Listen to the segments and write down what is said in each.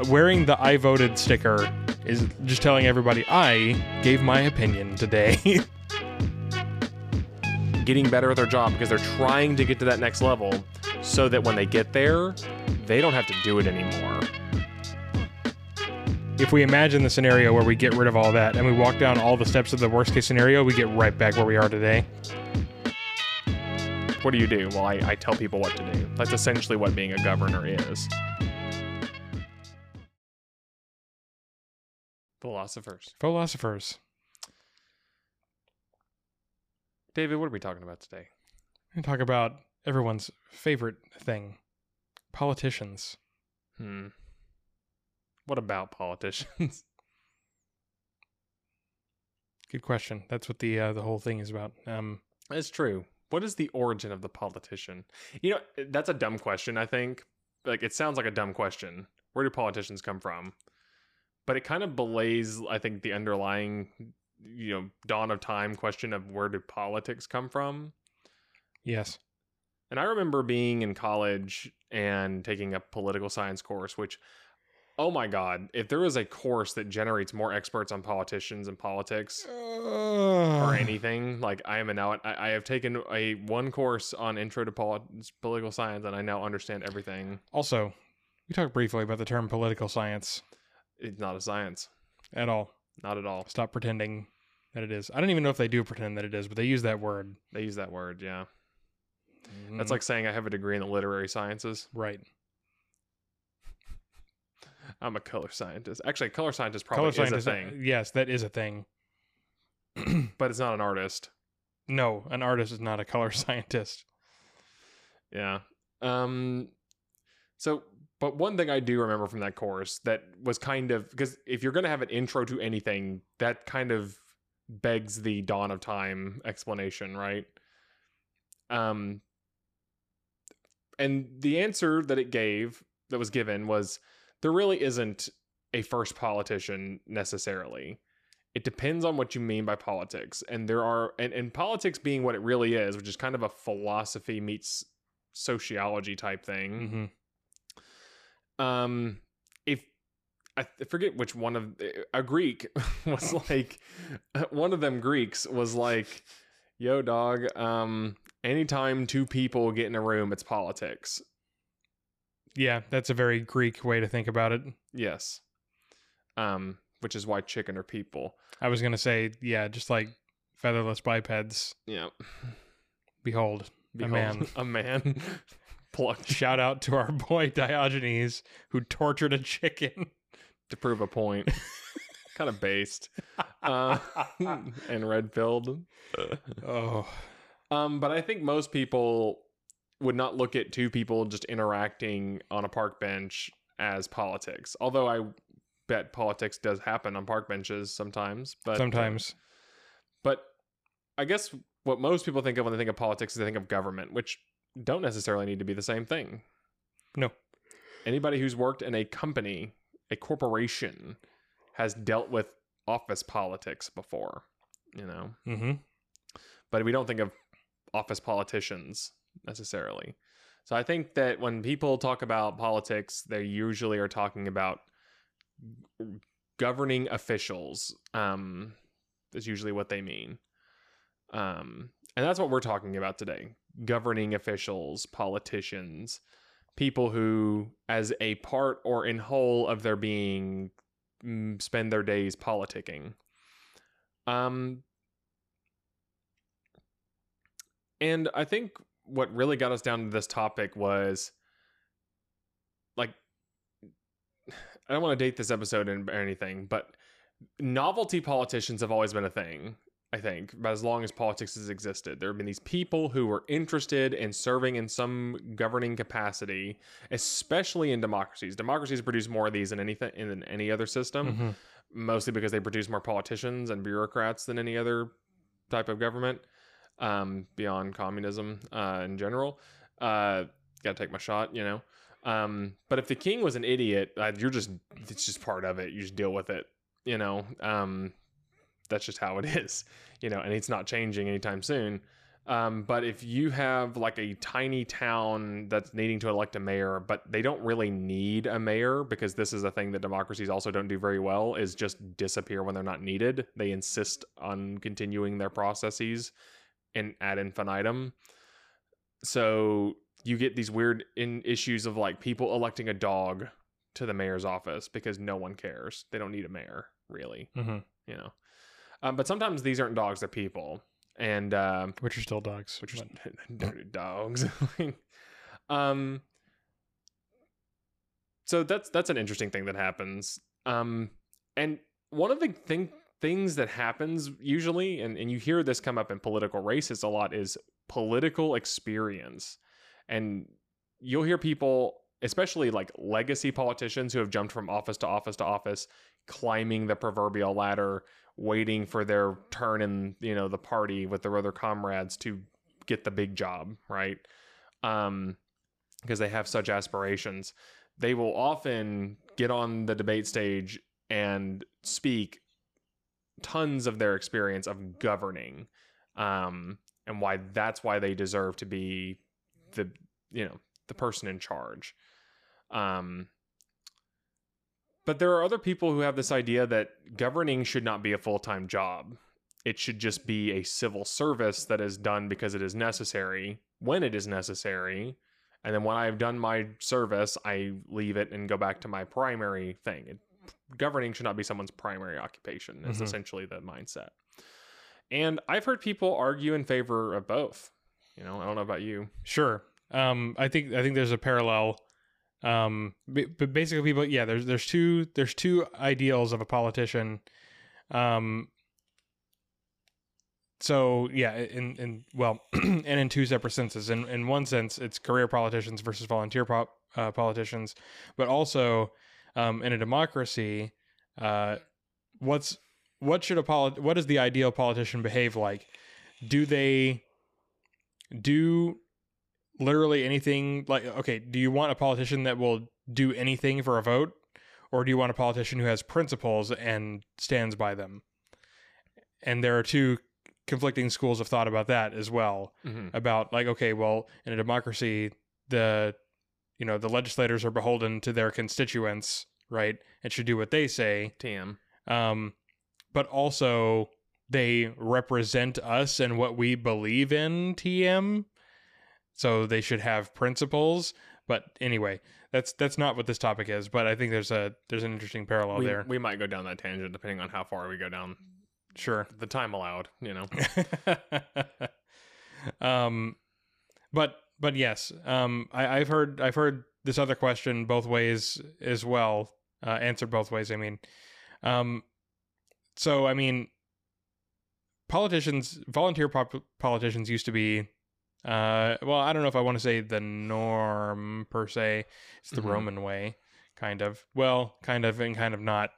wearing the I voted sticker is just telling everybody I gave my opinion today. Getting better at their job because they're trying to get to that next level so that when they get there, they don't have to do it anymore. If we imagine the scenario where we get rid of all that and we walk down all the steps of the worst case scenario, we get right back where we are today. What do you do? Well, I tell people what to do. That's essentially what being a governor is. Philosophers. David, what are we talking about today? We're going to talk about everyone's favorite thing. Politicians. What about politicians? Good question. That's what the whole thing is about. It's true. What is the origin of the politician? You know, that's a dumb question, I think. Like, it sounds like a dumb question. Where do politicians come from? But it kind of belays, I think, the underlying, dawn of time question of where do politics come from? Yes. And I remember being in college and taking a political science course, which, oh my God, if there is a course that generates more experts on politicians and politics or anything, like I have taken one course on intro to political science and I now understand everything. Also, we talked briefly about the term political science. It's not a science. At all. Not at all. Stop pretending that it is. I don't even know if they do pretend that it is, but they use that word. They use that word, yeah. That's like saying I have a degree in the literary sciences. Right. I'm a color scientist. Actually, a color scientist probably is a thing. Yes, that is a thing. But it's not an artist. No, an artist is not a color scientist. Yeah. But one thing I do remember from that course that was kind of, because if you're going to have an intro to anything, that kind of begs the dawn of time explanation, right? And the answer that was given was there really isn't a first politician necessarily. It depends on what you mean by politics. And and politics being what it really is, which is kind of a philosophy meets sociology type thing. If I forget which one of a Greek was like, one of them Greeks was like, yo dog, anytime two people get in a room, it's politics. Yeah, that's a very Greek way to think about it. Yes. Which is why chicken are people. I was going to say, yeah, just like featherless bipeds. Yeah. Behold, a man. A man. Plucked. Shout out to our boy Diogenes, who tortured a chicken. To prove a point. Kind of based. And red-pilled. Oh. But I think most people would not look at two people just interacting on a park bench as politics. Although I bet politics does happen on park benches sometimes. Sometimes. But I guess what most people think of when they think of politics is they think of government, which don't necessarily need to be the same thing. No. Anybody who's worked in a company, a corporation, has dealt with office politics before, Mm-hmm. But we don't think of office politicians necessarily. So I think that when people talk about politics, they usually are talking about governing officials. Is usually what they mean. And that's what we're talking about today. Governing officials, politicians, people who, as a part or in whole of their being, spend their days politicking. And I think what really got us down to this topic was, like, I don't want to date this episode or anything, but novelty politicians have always been a thing. I think, but as long as politics has existed, there have been these people who were interested in serving in some governing capacity, especially in democracies. Democracies produce more of these than any other system, mostly because they produce more politicians and bureaucrats than any other type of government, beyond communism in general. Gotta take my shot, But if the king was an idiot, it's just part of it. You just deal with it, That's just how it is, and it's not changing anytime soon. But if you have like a tiny town that's needing to elect a mayor, but they don't really need a mayor, because this is a thing that democracies also don't do very well, is just disappear when they're not needed. They insist on continuing their processes and ad infinitum. So you get these weird issues of like people electing a dog to the mayor's office because no one cares. They don't need a mayor, really. Mm-hmm. You know. But sometimes these aren't dogs; they're people, and Which are still dogs. which are dirty dogs. um. So that's an interesting thing that happens. And one of the things that happens usually, and you hear this come up in political races a lot, is political experience. And you'll hear people, especially like legacy politicians who have jumped from office to office to office, climbing the proverbial ladder, waiting for their turn in, the party with their other comrades to get the big job, right? Because they have such aspirations. They will often get on the debate stage and speak tons of their experience of governing, and that's why they deserve to be the person in charge. But there are other people who have this idea that governing should not be a full-time job. It should just be a civil service that is done because it is necessary, when it is necessary. And then when I've done my service, I leave it and go back to my primary thing. Governing should not be someone's primary occupation. It's essentially the mindset. And I've heard people argue in favor of both. I don't know about you. Sure. I think there's a parallel. But basically, people, yeah, there's two ideals of a politician. So yeah, and in two separate senses. In one sense, it's career politicians versus volunteer politicians, but also in a democracy, what does the ideal politician behave like? Do they do literally anything? Like, okay, do you want a politician that will do anything for a vote, or do you want a politician who has principles and stands by them? And there are two conflicting schools of thought about that as well. About like, okay, well, in a democracy, the legislators are beholden to their constituents, right? And should do what they say. TM. But also they represent us and what we believe in, TM. So they should have principles. But anyway, that's not what this topic is. But I think there's an interesting parallel there. We might go down that tangent depending on how far we go down. Sure. The time allowed, But yes, I've heard this other question both ways as well, answered both ways. I mean, so I mean, volunteer politicians used to be, well, I don't know if I want to say the norm per se. It's the Roman way, kind of. Well, kind of and kind of not.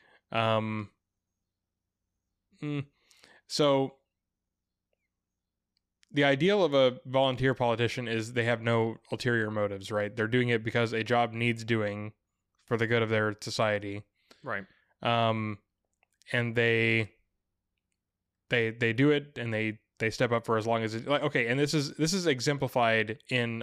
So the ideal of a volunteer politician is they have no ulterior motives, right? They're doing it because a job needs doing for the good of their society. Right. And they do it, and they step up for as long as it, like, okay. And this is exemplified in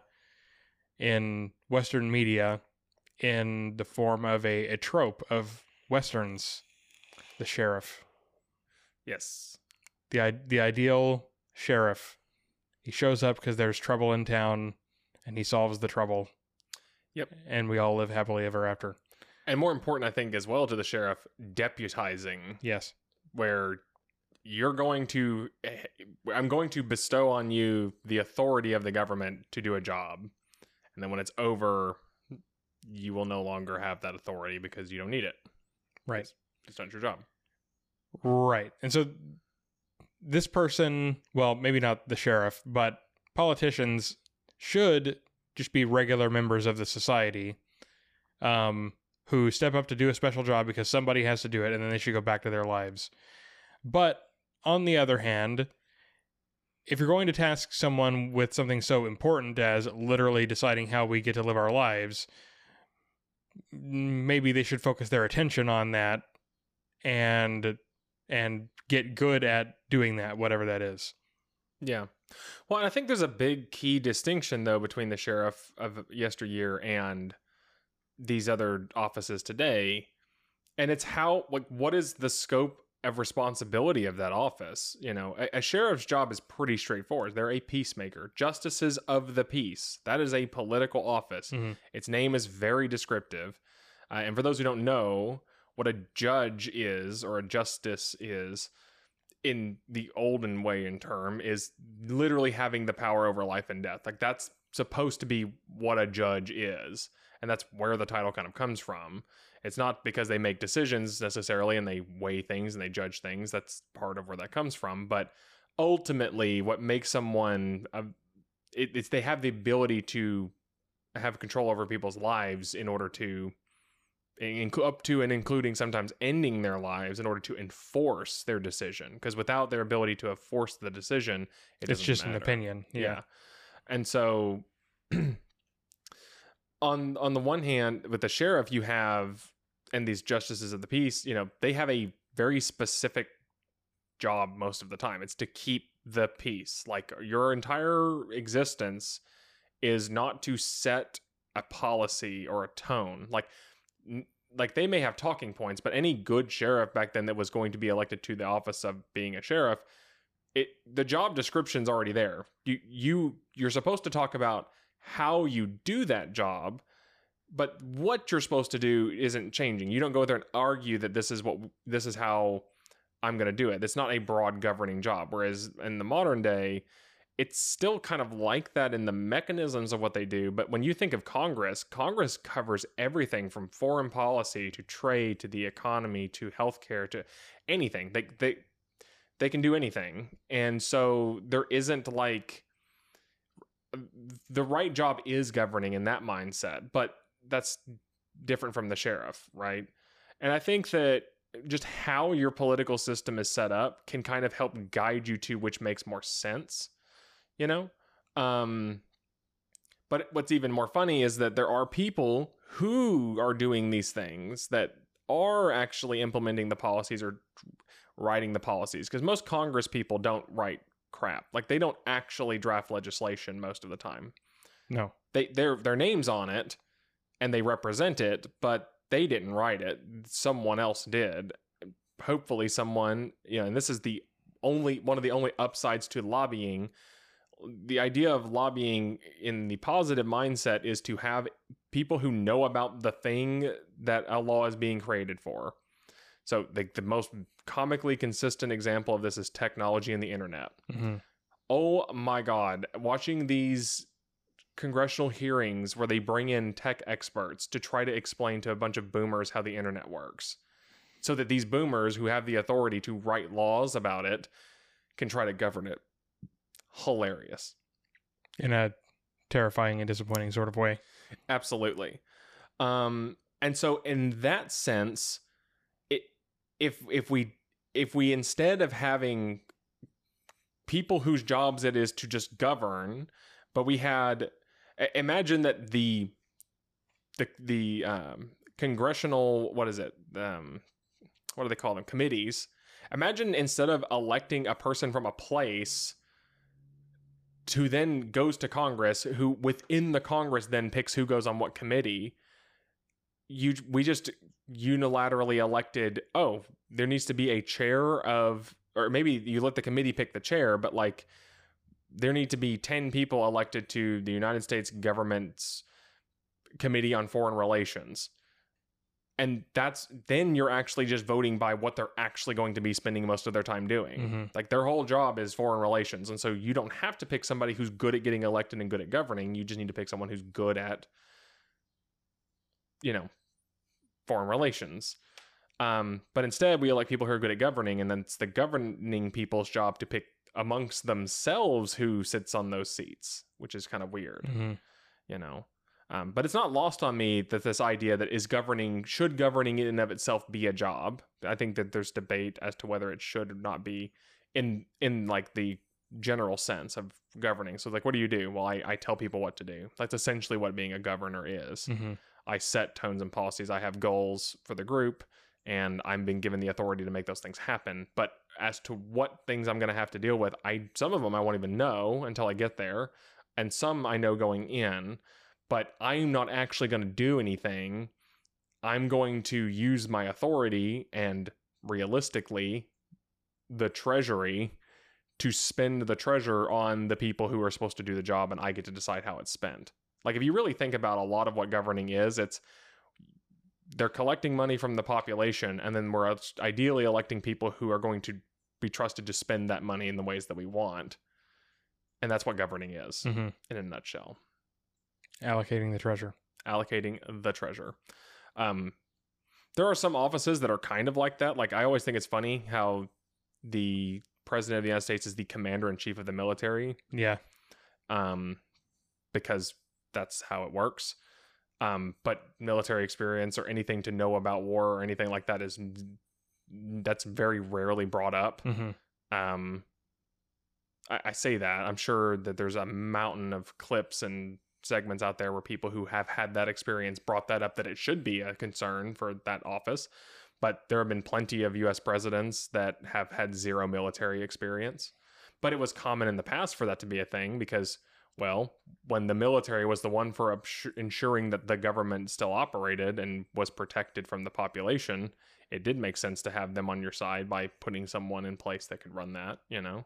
Western media in the form of a trope of Westerns, the sheriff. Yes. The ideal sheriff. He shows up because there's trouble in town, and he solves the trouble. Yep. And we all live happily ever after. And more important, I think, as well, to the sheriff, deputizing. Yes. Where I'm going to bestow on you the authority of the government to do a job. And then when it's over, you will no longer have that authority because you don't need it. Right. It's not your job. Right. And so this person, well, maybe not the sheriff, but politicians should just be regular members of the society, who step up to do a special job because somebody has to do it, and then they should go back to their lives. But on the other hand, if you're going to task someone with something so important as literally deciding how we get to live our lives, maybe they should focus their attention on that and get good at doing that, whatever that is. Yeah. Well, and I think there's a big key distinction though between the sheriff of yesteryear and these other offices today, and it's how, like, what is the scope of responsibility of that office? You know, a sheriff's job is pretty straightforward. They're a peacemaker, justices of the peace. That is a political office. Mhm. Its name is very descriptive. And for those who don't know what a judge is or a justice is, in the olden way in term, is literally having the power over life and death. Like, that's supposed to be what a judge is, and that's where the title kind of comes from. It's not because they make decisions necessarily and they weigh things and they judge things. That's part of where that comes from. But ultimately, what makes someone it's they have the ability to have control over people's lives in order to up to and including sometimes ending their lives in order to enforce their decision. Because without their ability to enforce the decision, It's doesn't just matter. an opinion. Yeah. And so on the one hand, with the sheriff, you have, and these justices of the peace, you know, they have a very specific job most of the time. It's to keep the peace. Like, your entire existence is not to set a policy or a tone. Like they may have talking points, but any good sheriff back then that was going to be elected to the office of being a sheriff, the job description's already there. You're supposed to talk about how you do that job, but what you're supposed to do isn't changing. You don't go there and argue that this is how I'm going to do it. It's not a broad governing job. Whereas in the modern day, it's still kind of like that in the mechanisms of what they do. But when you think of Congress covers everything from foreign policy to trade to the economy to healthcare to anything. They can do anything. And so there isn't like, the right job is governing in that mindset, but that's different from the sheriff, right? And I think that just how your political system is set up can kind of help guide you to which makes more sense, you know? But what's even more funny is that there are people who are doing these things that are actually implementing the policies or writing the policies, because most Congress people don't write crap. Like, they don't actually draft legislation most of the time. No. Their name's on it and they represent it, but they didn't write it. Someone else did. Hopefully someone, you know, and this is one of the only upsides to lobbying. The idea of lobbying in the positive mindset is to have people who know about the thing that a law is being created for. So the most comically consistent example of this is technology and the internet. Mm-hmm. Oh my God. Watching these congressional hearings where they bring in tech experts to try to explain to a bunch of boomers how the internet works, so that these boomers who have the authority to write laws about it can try to govern it. Hilarious. In a terrifying and disappointing sort of way. Absolutely. And so in that sense, if we instead of having people whose jobs it is to just govern, but we had, imagine that the congressional, what is it? What do they call them? Committees. Imagine instead of electing a person from a place who then goes to Congress, who within the Congress then picks who goes on what committee, we just unilaterally elected, oh, there needs to be a chair of, or maybe you let the committee pick the chair, but like there need to be 10 people elected to the United States government's Committee on Foreign Relations. And then you're actually just voting by what they're actually going to be spending most of their time doing. Mm-hmm. Like, their whole job is foreign relations. And so you don't have to pick somebody who's good at getting elected and good at governing. You just need to pick someone who's good at, foreign relations. But instead we elect people who are good at governing, and then it's the governing people's job to pick amongst themselves who sits on those seats, which is kind of weird, But it's not lost on me that this idea that should governing in and of itself be a job. I think that there's debate as to whether it should or not be in like the general sense of governing. So like, what do you do? Well, I tell people what to do. That's essentially what being a governor is. Mm-hmm. I set tones and policies. I have goals for the group, and I'm being given the authority to make those things happen. But as to what things I'm going to have to deal with, some of them I won't even know until I get there, and some I know going in, but I'm not actually going to do anything. I'm going to use my authority and realistically the treasury to spend the treasure on the people who are supposed to do the job, and I get to decide how it's spent. Like, if you really think about a lot of what governing is, they're collecting money from the population, and then we're ideally electing people who are going to be trusted to spend that money in the ways that we want. And that's what governing is in a nutshell. Allocating the treasure. Allocating the treasure. There are some offices that are kind of like that. Like, I always think it's funny how the president of the United States is the commander-in-chief of the military. Yeah. Because that's how it works. But military experience or anything to know about war or anything like that that's very rarely brought up. I say that. I'm sure that there's a mountain of clips and segments out there where people who have had that experience brought that up, that it should be a concern for that office. But there have been plenty of U.S. presidents that have had zero military experience. But it was common in the past for that to be a thing because, well, when the military was the one for ensuring that the government still operated and was protected from the population, it did make sense to have them on your side by putting someone in place that could run that, you know?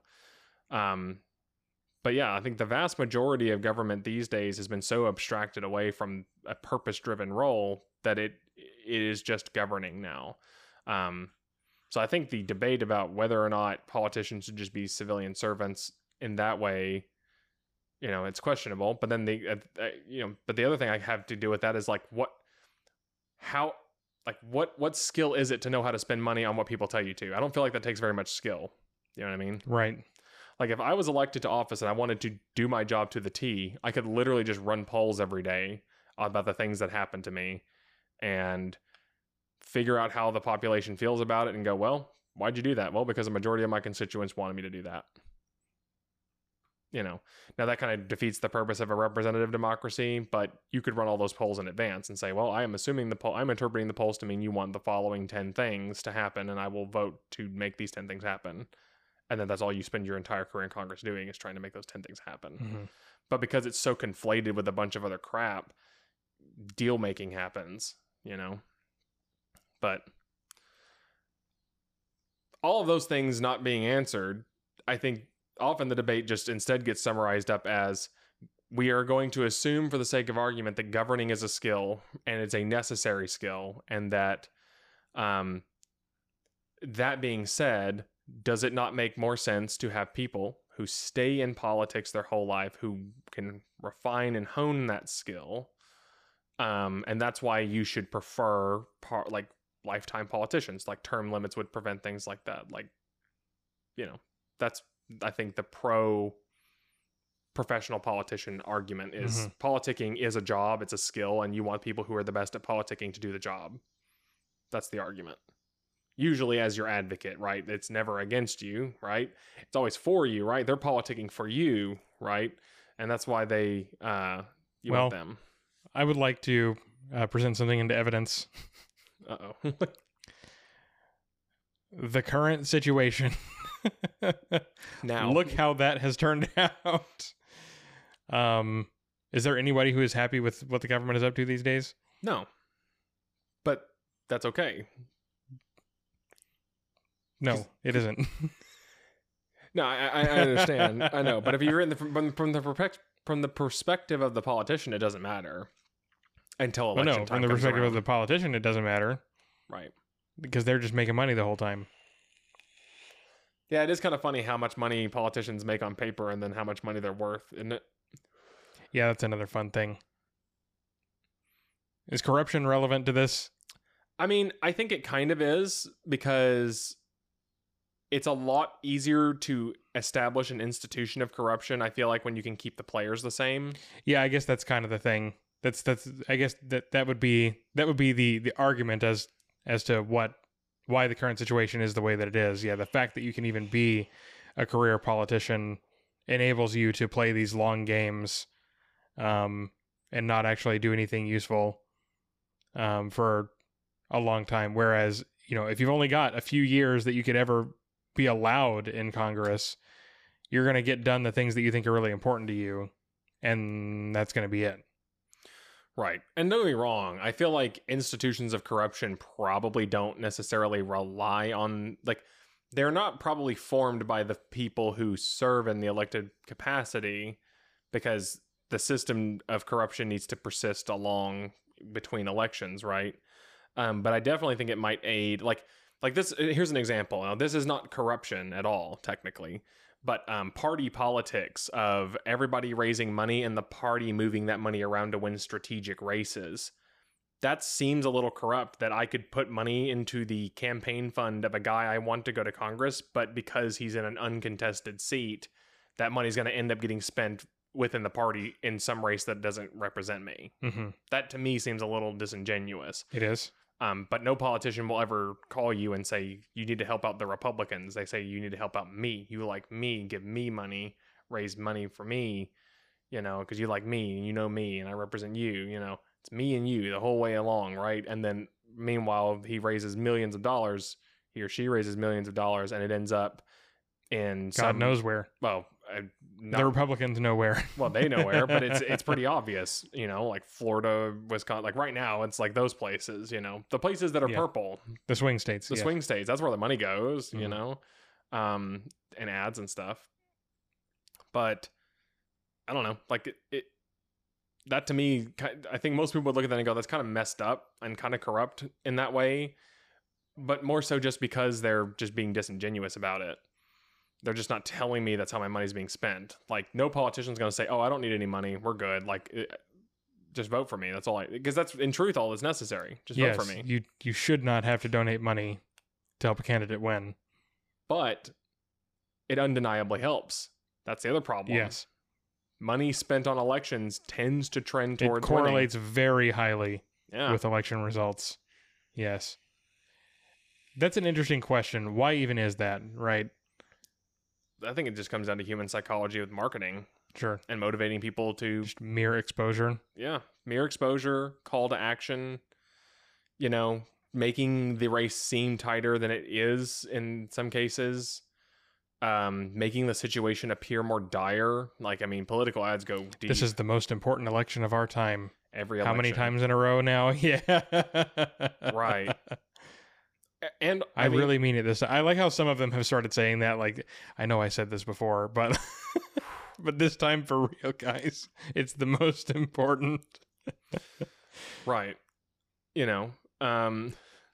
But yeah, I think the vast majority of government these days has been so abstracted away from a purpose-driven role that it is just governing now. So I think the debate about whether or not politicians should just be civilian servants in that way, you know, it's questionable. But then but the other thing I have to do with that is like, what skill is it to know how to spend money on what people tell you to? I don't feel like that takes very much skill. You know what I mean? Right. Like, if I was elected to office and I wanted to do my job to the T, I could literally just run polls every day about the things that happen to me and figure out how the population feels about it and go, well, why'd you do that? Well, because the majority of my constituents wanted me to do that. You know, now that kind of defeats the purpose of a representative democracy, but you could run all those polls in advance and say, well, I'm interpreting the polls to mean you want the following 10 things to happen, and I will vote to make these 10 things happen. And then that's all you spend your entire career in Congress doing, is trying to make those 10 things happen. But because it's so conflated with a bunch of other crap, deal making happens, you know? But all of those things not being answered, I think often the debate just instead gets summarized up as, we are going to assume for the sake of argument that governing is a skill and it's a necessary skill. And that, that being said, does it not make more sense to have people who stay in politics their whole life, who can refine and hone that skill? And that's why you should prefer like lifetime politicians. Like, term limits would prevent things like that. Like, you know, that's, I think, the professional politician argument is politicking is a job, it's a skill, and you want people who are the best at politicking to do the job. That's the argument. Usually as your advocate, right? It's never against you, right? It's always for you, right? They're politicking for you, right? And that's why they, you want them. I would like to present something into evidence. Uh-oh. The current situation. Now. Look how that has turned out. Is there anybody who is happy with what the government is up to these days? No. But that's okay. No, it isn't. No, I understand. I know. But if you're in from the perspective of the politician, it doesn't matter until election time. From the perspective of the politician, it doesn't matter. Right. Because they're just making money the whole time. Yeah, it is kind of funny how much money politicians make on paper and then how much money they're worth, isn't it? Yeah, that's another fun thing. Is corruption relevant to this? I mean, I think it kind of is, because it's a lot easier to establish an institution of corruption, I feel like, when you can keep the players the same. Yeah, I guess that's kind of the thing. That's I guess that would be the argument as to why the current situation is the way that it is. Yeah, the fact that you can even be a career politician enables you to play these long games and not actually do anything useful for a long time. Whereas if you've only got a few years that you could ever be allowed in Congress, you're going to get done the things that you think are really important to you, and that's going to be it. Right. And don't get me wrong, I feel like institutions of corruption probably don't necessarily rely on, like, they're not probably formed by the people who serve in the elected capacity, because the system of corruption needs to persist along between elections, right? But I definitely think it might aid, like this. Here's an example. Now, this is not corruption at all, technically, but party politics of everybody raising money and the party moving that money around to win strategic races. That seems a little corrupt, that I could put money into the campaign fund of a guy I want to go to Congress, but because he's in an uncontested seat, that money's going to end up getting spent within the party in some race that doesn't represent me. Mm-hmm. That to me seems a little disingenuous. It is. But no politician will ever call you and say, you need to help out the Republicans. They say, you need to help out me. You like me, give me money, raise money for me, because you like me and you know me and I represent you, it's me and you the whole way along, right? And then meanwhile, he raises millions of dollars, he or she raises millions of dollars, and it ends up in God knows where. Well, the Republicans know where. Well, they know where, but it's pretty obvious, like Florida, Wisconsin, like right now, it's like those places, the places that are purple, the swing states, swing states. That's where the money goes, and ads and stuff. But I don't know, like it that to me, I think most people would look at that and go, that's kind of messed up and kind of corrupt in that way, but more so just because they're just being disingenuous about it. They're just not telling me that's how my money's being spent. Like, no politician's going to say, oh, I don't need any money, we're good. Like, just vote for me. That's all because that's in truth all that's necessary. Just vote for me. You should not have to donate money to help a candidate win. But it undeniably helps. That's the other problem. Yes. Money spent on elections tends to trend towards It correlates winning. very highly Yeah. with election results. Yes. That's an interesting question. Why even is that, right? I think it just comes down to human psychology with marketing. Sure. And motivating people to just mere exposure. Yeah. Mere exposure, call to action, making the race seem tighter than it is in some cases. Making the situation appear more dire. Like, I mean, political ads go deep. This is the most important election of our time. Every election. How many times in a row now? Yeah. Right. And I really mean it this time. I like how some of them have started saying that. Like, I know I said this before, but but this time for real, guys, it's the most important. Right. But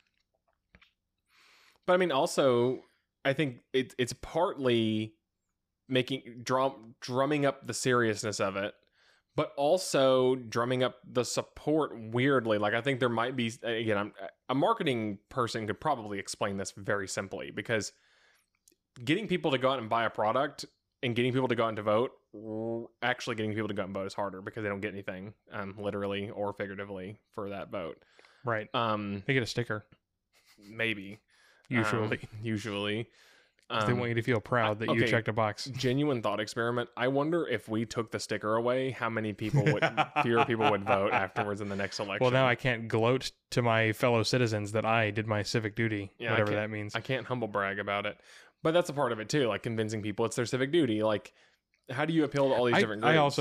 I mean, also, I think it's partly drumming up the seriousness of it, but also drumming up the support weirdly. Like, I think there might be, again, a marketing person could probably explain this very simply, because getting people to go out and buy a product and getting people to go out and to vote, actually getting people to go out and vote is harder because they don't get anything, literally or figuratively, for that vote. Right. They get a sticker. Maybe. Usually. They want you to feel proud that you checked a box. Genuine thought experiment. I wonder if we took the sticker away, how many fewer people would vote afterwards in the next election. Well, now I can't gloat to my fellow citizens that I did my civic duty, whatever that means. I can't humble brag about it. But that's a part of it too, like convincing people it's their civic duty. Like, how do you appeal to all these different groups?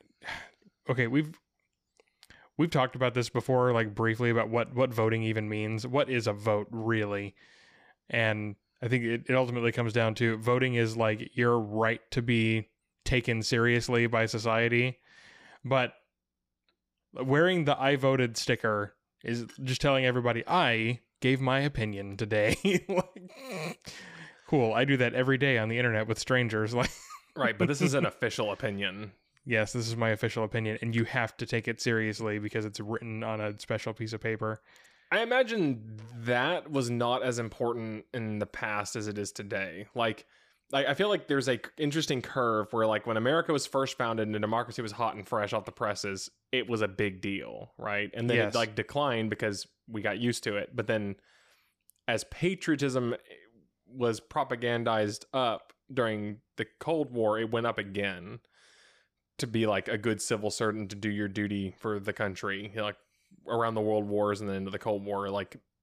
We've talked about this before, like briefly, about what voting even means. What is a vote really? And I think it ultimately comes down to voting is like your right to be taken seriously by society. But wearing the I voted sticker is just telling everybody I gave my opinion today. Cool. I do that every day on the internet with strangers. Right, but this is an official opinion. Yes, this is my official opinion, and you have to take it seriously because it's written on a special piece of paper. I imagine that was not as important in the past as it is today. Like I feel like there's a interesting curve where, like, when America was first founded and democracy was hot and fresh off the presses, it was a big deal, right? And then it declined because we got used to it. But then as patriotism was propagandized up during the Cold War, it went up again to be like a good civil servant to do your duty for the country. Like, around the world wars and then into the Cold War, like,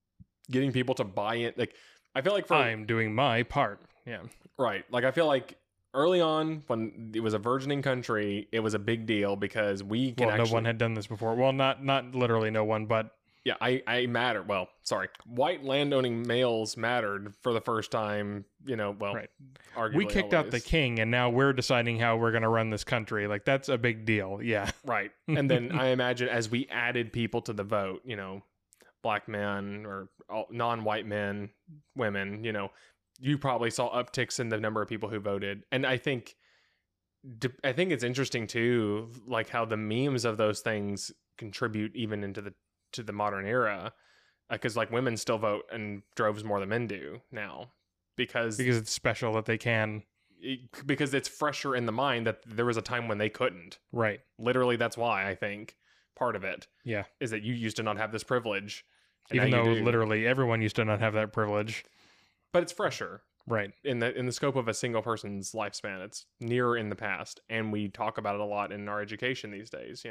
getting people to buy it. Like, I feel like I'm doing my part. Yeah. right. Like, I feel like early on when it was a burgeoning country, it was a big deal because we can Well, no one had done this before. Well, not literally no one, but yeah, I matter. Well, sorry, white landowning males mattered for the first time. right. Arguably We kicked out the always. king, and now we're deciding how we're going to run this country. Like, that's a big deal. Yeah. Right. And then I imagine as we added people to the vote, black men or non-white men, women, you probably saw upticks in the number of people who voted. And I think it's interesting too, like how the memes of those things contribute even into the modern era, because like women still vote in droves more than men do now because Because it's special that they can. because it's fresher in the mind that there was a time when they couldn't. Right. Literally, that's why I think part of it Yeah. is that you used to not have this privilege. and Even now though you do. literally everyone used to not have that privilege. But it's fresher Right. in the scope of a single person's lifespan. It's nearer in the past, and we talk about it a lot in our education these days.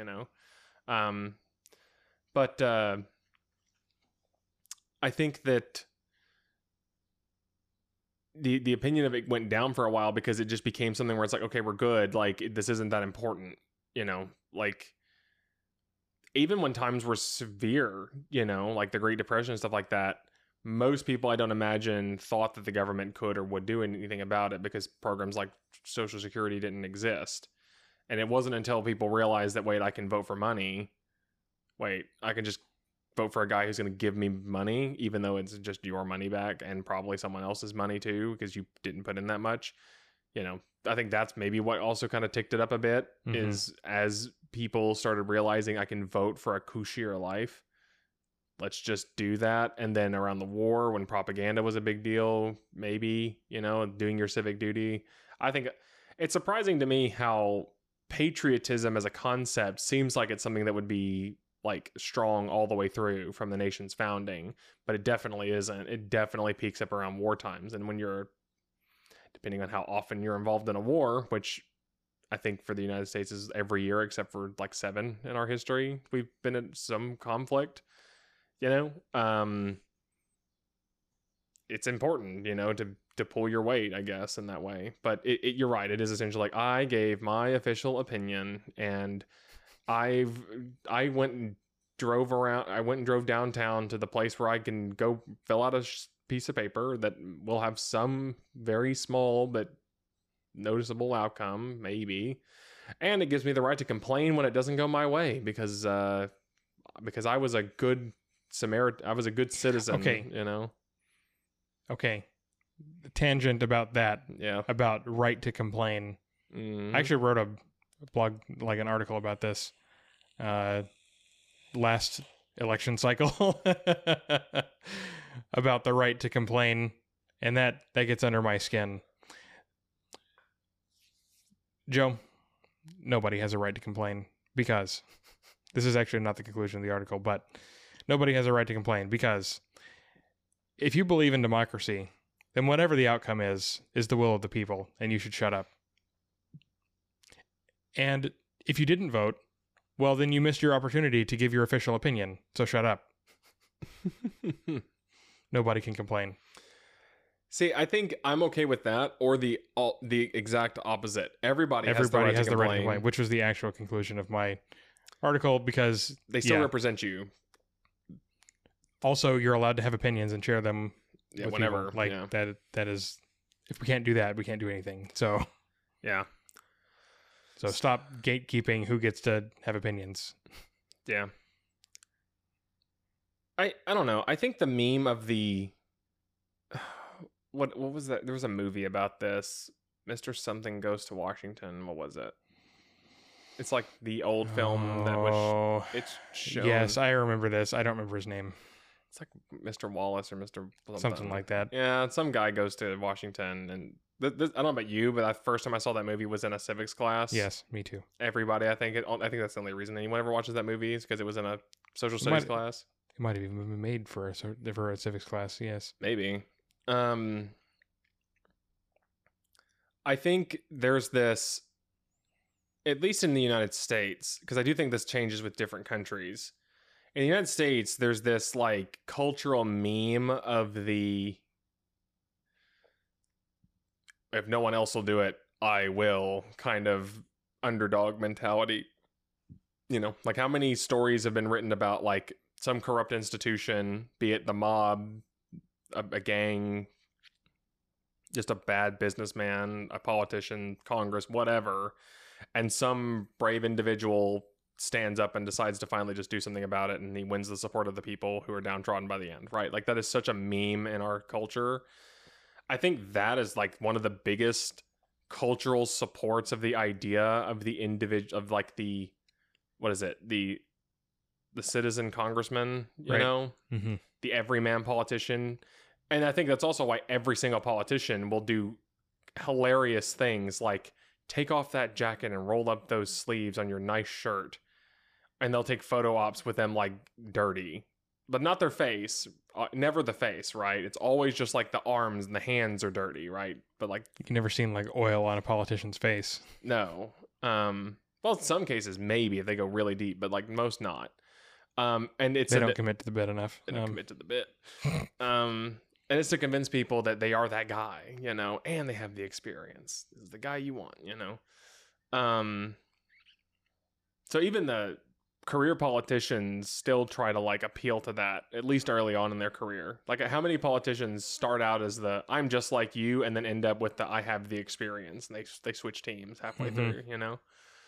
But I think that the opinion of it went down for a while because it just became something where it's like, okay, we're good. Like, this isn't that important, like even when times were severe, like the Great Depression and stuff like that, most people I don't imagine thought that the government could or would do anything about it because programs like Social Security didn't exist. And it wasn't until people realized that, wait, I can vote for money. Wait, I can just vote for a guy who's going to give me money, even though it's just your money back and probably someone else's money too, because you didn't put in that much. I think that's maybe what also kind of ticked it up a bit, is as people started realizing I can vote for a cushier life. Let's just do that. And then around the war, when propaganda was a big deal, maybe, doing your civic duty. I think it's surprising to me how patriotism as a concept seems like it's something that would be like strong all the way through from the nation's founding, but it definitely isn't. It definitely peaks up around war times. And when you're, depending on how often you're involved in a war, which I think for the United States is every year except for like 7 in our history, we've been in some conflict. It's important, to pull your weight, I guess, in that way. But you're right. It is essentially like, I gave my official opinion, and I went and drove around. I went and drove downtown to the place where I can go fill out a piece of paper that will have some very small but noticeable outcome, maybe. And it gives me the right to complain when it doesn't go my way because I was a good Samaritan. I was a good citizen. Okay. Okay. Tangent about that. Yeah. About right to complain. I actually wrote a blog, like an article about this last election cycle about the right to complain, and that gets under my skin. Joe, nobody has a right to complain because this is actually not the conclusion of the article, but nobody has a right to complain because if you believe in democracy, then whatever the outcome is the will of the people, and you should shut up. And if you didn't vote, well, then you missed your opportunity to give your official opinion, so shut up. Nobody can complain. See, I think I'm okay with that, or the exact opposite. Everybody has the right to complain, which was the actual conclusion of my article, because they still represent you. Also, you're allowed to have opinions and share them with whenever. People. Like that is, if we can't do that, we can't do anything. So yeah. So stop gatekeeping who gets to have opinions. Yeah. I don't know. I think the meme of the what was that? There was a movie about this. Mr. Something Goes to Washington. What was it? It's like the old film that was it's shown. Yes, I remember this. I don't remember his name. It's like Mr. Wallace or Mr. something like that. Yeah, some guy goes to Washington, and I don't know about you, but the first time I saw that movie was in a civics class. Yes, me too. Everybody, I think that's the only reason anyone ever watches that movie is because it was in a social studies class. It might have even been made for a civics class. Yes, maybe. I think there's this, at least in the United States, because I do think this changes with different countries. in the United States, there's this like cultural meme of the if no one else will do it, I will kind of underdog mentality. You know, like how many stories have been written about like some corrupt institution, be it the mob, a gang, just a bad businessman, a politician, Congress, whatever, and some brave individual stands up and decides to finally just do something about it, and he wins the support of the people who are downtrodden by the end, right? Like that is such a meme in our culture. I think that is like one of the biggest cultural supports of the idea of the individual, of like the, what is it? The citizen congressman, you Right. know, Mm-hmm. the everyman politician. And I think that's also why every single politician will do hilarious things like take off that jacket and roll up those sleeves on your nice shirt. And they'll take photo ops with them like dirty, but not their face. Never the face, right? It's always just like the arms and the hands are dirty, right? But like, You never seen like oil on a politician's face. no. Well, in some cases, maybe if they go really deep, but like most not. And it's They don't commit to the bit enough. They don't commit to the bit. And it's to convince people that they are that guy, you know, and they have the experience. This is the guy you want, you know. So even the career politicians still try to like appeal to that, at least early on in their career. Like how many politicians start out as the I'm just like you and then end up with the I have the experience, and they switch teams halfway through, you know.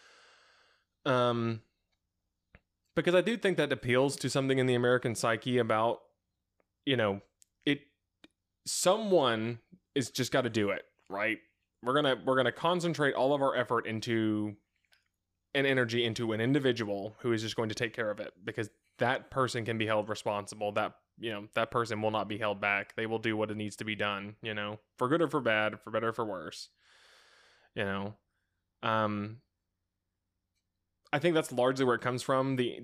Because I do think that appeals to something in the American psyche about, you know, someone is just got to do it, right? We're going to concentrate all of our effort into and energy into an individual who is just going to take care of it, because that person can be held responsible. That, you know, that person will not be held back. They will do what it needs to be done, you know, for good or for bad, for better or for worse, you know. I think that's largely where it comes from. The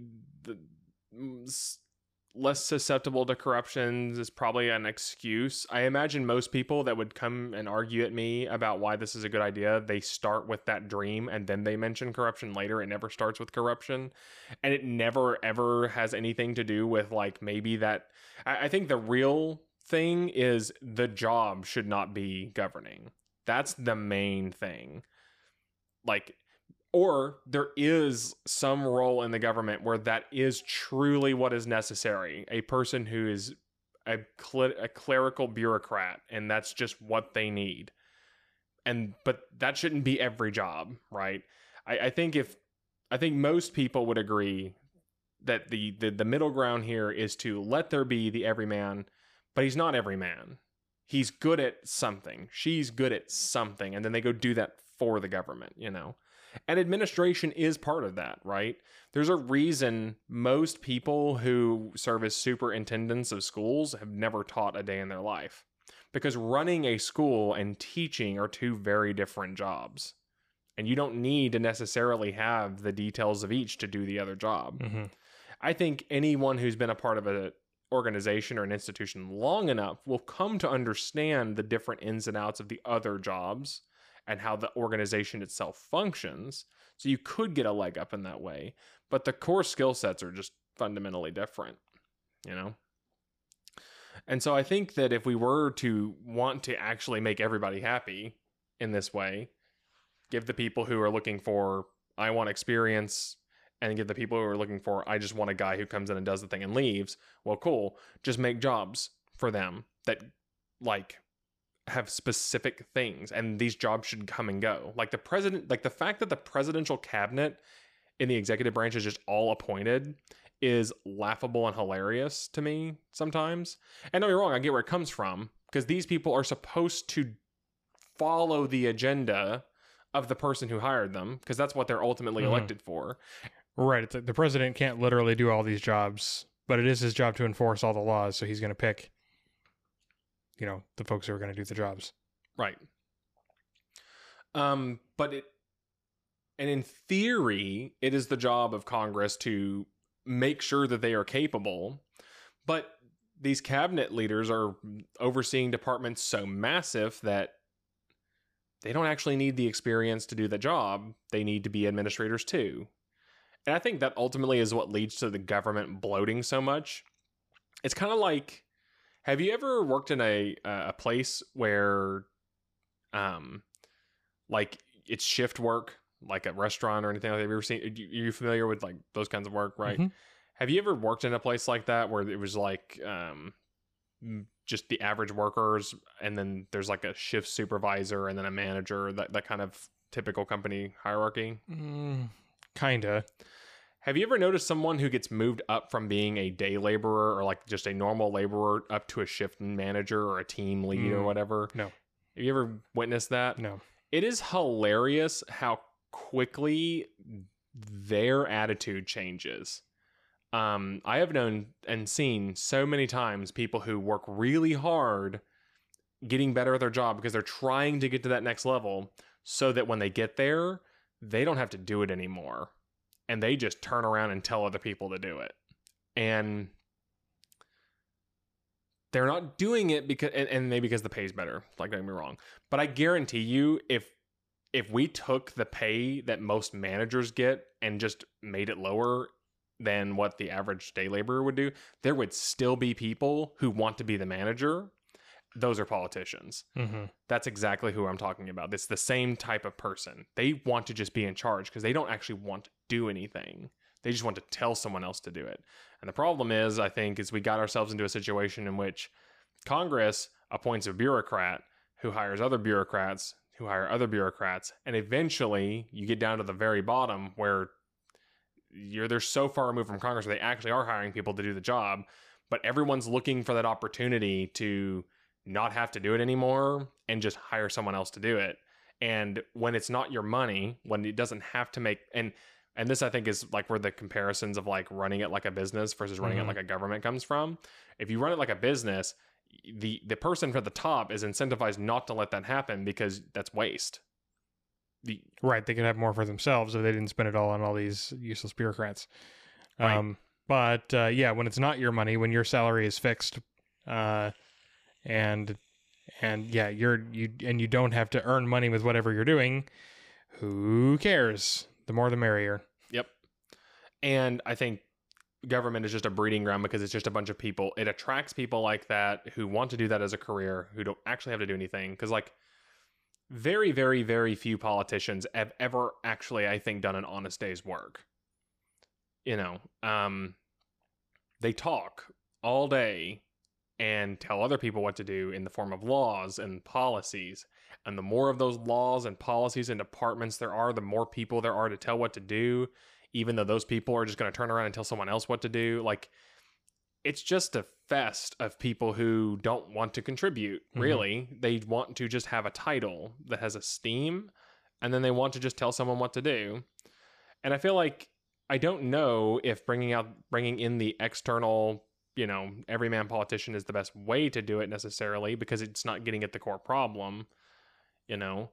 less susceptible to corruption is probably an excuse. I imagine most people that would come and argue at me about why this is a good idea, they start with that dream and then they mention corruption later. It never starts with corruption, and it never ever has anything to do with like maybe that. I think the real thing is the job should not be governing. That's the main thing. Like, or there is some role in the government where that is truly what is necessary. A person who is a clerical bureaucrat, and that's just what they need. But that shouldn't be every job, right? I think most people would agree that the middle ground here is to let there be the everyman, but he's not every man. He's good at something. She's good at something, and then they go do that for the government, you know? And administration is part of that, right? There's a reason most people who serve as superintendents of schools have never taught a day in their life. Because running a school and teaching are two very different jobs. And you don't need to necessarily have the details of each to do the other job. Mm-hmm. I think anyone who's been a part of an organization or an institution long enough will come to understand the different ins and outs of the other jobs and how the organization itself functions. So you could get a leg up in that way, but the core skill sets are just fundamentally different, you know? And so I think that if we were to want to actually make everybody happy in this way, give the people who are looking for, I want experience, and give the people who are looking for, I just want a guy who comes in and does the thing and leaves, well, cool. Just make jobs for them that, like, have specific things, and these jobs should come and go. Like the president, like the fact that the presidential cabinet in the executive branch is just all appointed is laughable and hilarious to me sometimes. And don't get me wrong, I get where it comes from, because these people are supposed to follow the agenda of the person who hired them, because that's what they're ultimately elected for. Right. It's like the president can't literally do all these jobs, but it is his job to enforce all the laws, so he's going to pick, you know, the folks who are going to do the jobs. Right. And in theory, it is the job of Congress to make sure that they are capable, but these cabinet leaders are overseeing departments so massive that they don't actually need the experience to do the job. They need to be administrators too. And I think that ultimately is what leads to the government bloating so much. It's kind of like, have you ever worked in a place where, like it's shift work, like a restaurant or anything like that? Have you ever seen? Are you familiar with like those kinds of work, right? Mm-hmm. Have you ever worked in a place like that where it was like, just the average workers, and then there's like a shift supervisor and then a manager, that kind of typical company hierarchy? Kinda. Have you ever noticed someone who gets moved up from being a day laborer or like just a normal laborer up to a shift manager or a team lead or whatever? No. Have you ever witnessed that? No. It is hilarious how quickly their attitude changes. I have known and seen so many times people who work really hard getting better at their job because they're trying to get to that next level so that when they get there, they don't have to do it anymore. And they just turn around and tell other people to do it. And they're not doing it because, and maybe because the pay's better, like, don't get me wrong. But I guarantee you, if we took the pay that most managers get and just made it lower than what the average day laborer would do, there would still be people who want to be the manager. Those are politicians. Mm-hmm. That's exactly who I'm talking about. It's the same type of person. They want to just be in charge because they don't actually want to do anything. They just want to tell someone else to do it. And the problem is, I think, is we got ourselves into a situation in which Congress appoints a bureaucrat who hires other bureaucrats who hire other bureaucrats. And eventually you get down to the very bottom where they're so far removed from Congress where they actually are hiring people to do the job, but everyone's looking for that opportunity to not have to do it anymore and just hire someone else to do it. And when it's not your money, when it doesn't have to make, and this I think is like where the comparisons of like running it like a business versus running it like a government comes from. If you run it like a business, the person at the top is incentivized not to let that happen because that's waste. Right, they could have more for themselves if they didn't spend it all on all these useless bureaucrats. Right. But yeah, when it's not your money, when your salary is fixed, and yeah, you don't have to earn money with whatever you're doing, who cares? The more the merrier. Yep. And I think government is just a breeding ground because it's just a bunch of people. It attracts people like that who want to do that as a career, who don't actually have to do anything. Because like very, very, very few politicians have ever actually, I think, done an honest day's work. You know, they talk all day and tell other people what to do in the form of laws and policies. And the more of those laws and policies and departments there are, the more people there are to tell what to do, even though those people are just going to turn around and tell someone else what to do. Like, it's just a fest of people who don't want to contribute, really. They want to just have a title that has esteem, and then they want to just tell someone what to do. And I feel like, I don't know if bringing in the external, you know, everyman politician is the best way to do it necessarily, because it's not getting at the core problem, you know.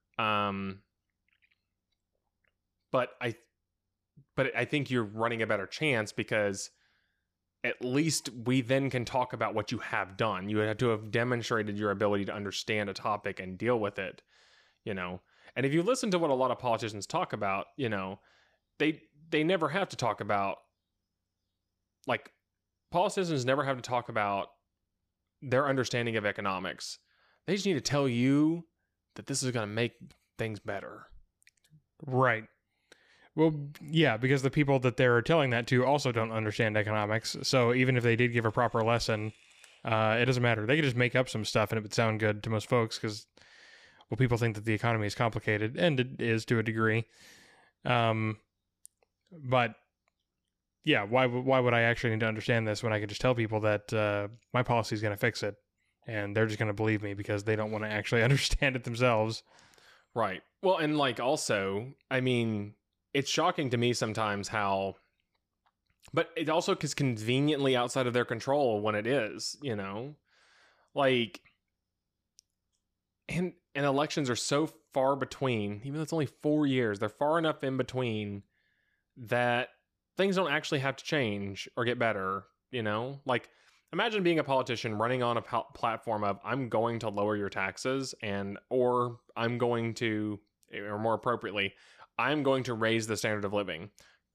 But I think you're running a better chance because at least we then can talk about what you have done. You have to have demonstrated your ability to understand a topic and deal with it, you know. And if you listen to what a lot of politicians talk about, you know, they never have to talk about, like, politicians never have to talk about their understanding of economics. They just need to tell you that this is going to make things better. Right. Well, yeah, because the people that they're telling that to also don't understand economics. So even if they did give a proper lesson, it doesn't matter. They could just make up some stuff and it would sound good to most folks because, well, people think that the economy is complicated, and it is to a degree. But yeah, why would I actually need to understand this when I could just tell people that my policy is going to fix it, and they're just going to believe me because they don't want to actually understand it themselves. Right. Well, and like also, I mean, it's shocking to me sometimes how, but it also is conveniently outside of their control when it is, you know, like, and elections are so far between, even though it's only 4 years, they're far enough in between that things don't actually have to change or get better, you know? Like, imagine being a politician running on a platform of, I'm going to lower your taxes, or I'm going to, or more appropriately, I'm going to raise the standard of living.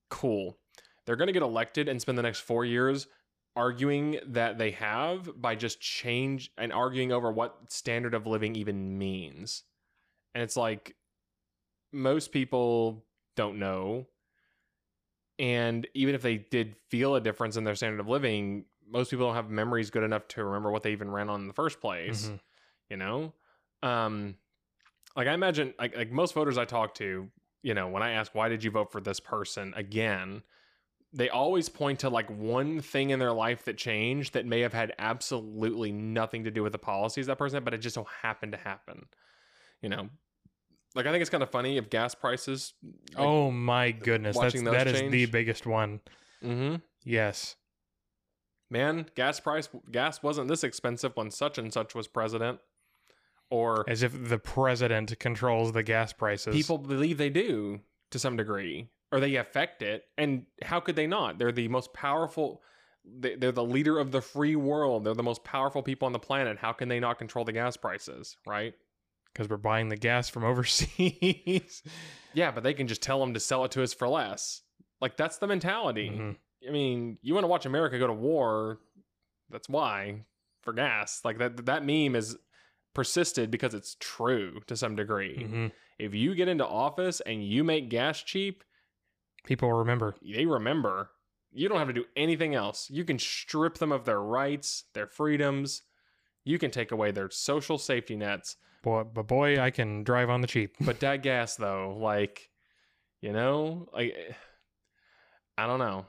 cool. They're going to get elected and spend the next 4 years arguing that they have by just change and arguing over what standard of living even means. And it's like, most people don't know. And even if they did feel a difference in their standard of living, most people don't have memories good enough to remember what they even ran on in the first place. Mm-hmm. You know? Like I imagine like most voters I talk to, you know, when I ask why did you vote for this person again, they always point to like one thing in their life that changed that may have had absolutely nothing to do with the policies of that person, but it just so happened to happen. You know, like I think it's kind of funny if gas prices. Like, oh my goodness, that is the biggest one. Mm-hmm. Yes, man, gas wasn't this expensive when such and such was president. Or as if the president controls the gas prices. People believe they do to some degree, or they affect it. And how could they not? They're the most powerful. They're the leader of the free world. They're the most powerful people on the planet. How can they not control the gas prices, right? Because we're buying the gas from overseas. Yeah, but they can just tell them to sell it to us for less. Like, that's the mentality. Mm-hmm. I mean, you want to watch America go to war, that's why, for gas. Like, that meme is persisted because it's true to some degree. Mm-hmm. If you get into office and you make gas cheap, people remember. They remember. You don't have to do anything else. You can strip them of their rights, their freedoms. You can take away their social safety nets. Boy, I can drive on the cheap. But that gas, though, like, you know, like, I don't know.